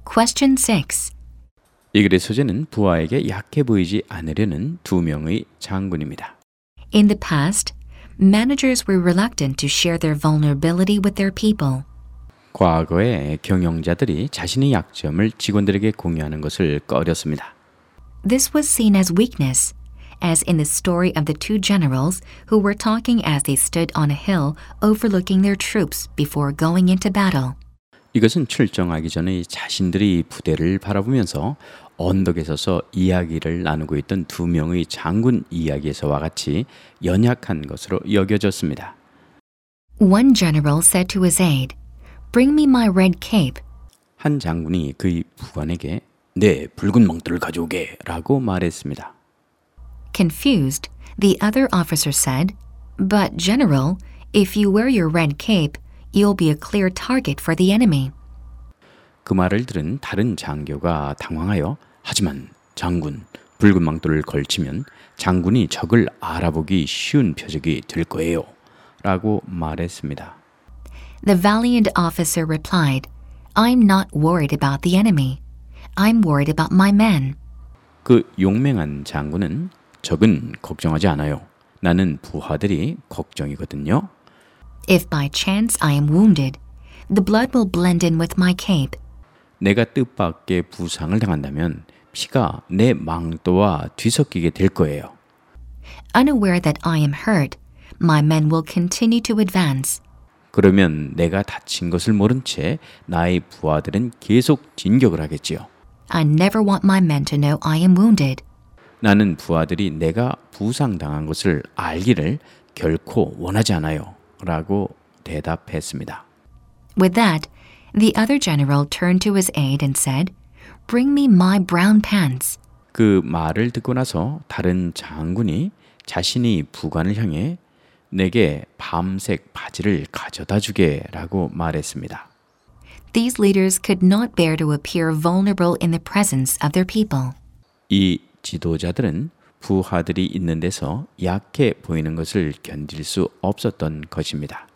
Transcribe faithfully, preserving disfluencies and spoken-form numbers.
Question six. 이 글의 소재는 부하에게 약해 보이지 않으려는 두 명의 장군입니다. In the past, managers were reluctant to share their vulnerability with their people. 과거에 경영자들이 자신의 약점을 직원들에게 공유하는 것을 꺼렸습니다. This was seen as weakness, as in the story of the two generals who were talking as they stood on a hill overlooking their troops before going into battle. 이것은 출정하기 전에 자신들이 부대를 바라보면서 언덕에 서서 이야기를 나누고 있던 두 명의 장군 이야기에서와 같이 연약한 것으로 여겨졌습니다. One general said to his aide, "Bring me my red cape." 한 장군이 그의 부관에게 네, 붉은 망토를 가져오게 라고 말했습니다. Confused, the other officer said, "But general, if you wear your red cape, you'll be a clear target for the enemy." 그 말을 들은 다른 장교가 당황하여 하지만 장군, 붉은 망토를 걸치면 장군이 적을 알아보기 쉬운 표적이 될 거예요 라고 말했습니다. The valiant officer replied, "I'm not worried about the enemy. I'm worried about my men." 그 용맹한 장군은 적은 걱정하지 않아요. 나는 부하들이 걱정이거든요. If by chance I am wounded, the blood will blend in with my cape. 내가 뜻밖의 부상을 당한다면 피가 내 망토와 뒤섞이게 될 거예요. Unaware that I am hurt, my men will continue to advance. 그러면 내가 다친 것을 모른 채 나의 부하들은 계속 진격을 하겠지요. I never want my men to know I am wounded. 나는 부하들이 내가 부상당한 것을 알기를 결코 원하지 않아요. 라고 대답했습니다. With that, the other general turned to his aide and said, "Bring me my brown pants." 그 말을 듣고 나서 다른 장군이 자신이 부관을 향해 내게 밤색 바지를 가져다 주게 라고 말했습니다. These leaders could not bear to appear vulnerable in the presence of their people. 이 지도자들은 부하들이 있는 데서 약해 보이는 것을 견딜 수 없었던 것입니다.